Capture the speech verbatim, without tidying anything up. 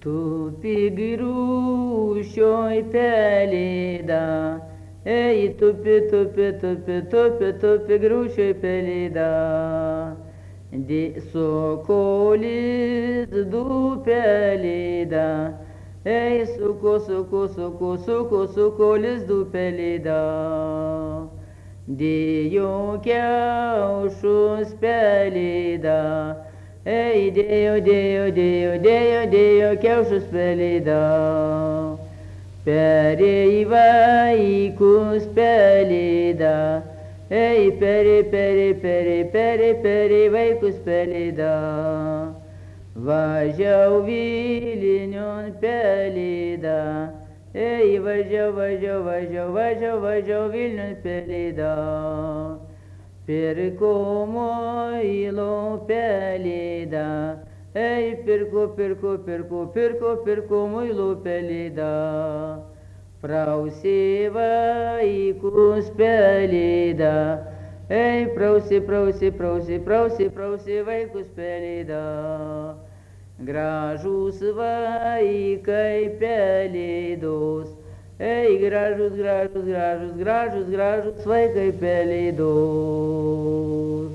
Tupi grūšioj pelėda, ei tupi, tupi, tupi, tupi, tupi grūšioj pelėda. Di sokolis du pelėda, ei suko, suko, suko, suko, sokolis du pelėda. Dėjo kiaušus pelėda, ei dėjo, dėjo, dėjo, dėjo, dėjo kiaušus pelėda. Perė vaikus pelėda, ei perė, perė, perė, perė, perė vaikus pelėda. Važiau Vilniun pelėda, ei važiau, važiau, važiau, važiau, važiau Vilniun pelėda. Pirko muilo pelėda, ei pirko, pirko, pirko, pirko, pirko muilo pelėda. Prausė vaikus pelėda, ei prausė, prausė, prausė, prausė, prausė vaikus pelėda. Gražūs vaikai pelėdos, ei gražus, gražus, gražus, gražus, gražus vaikai pelėdos.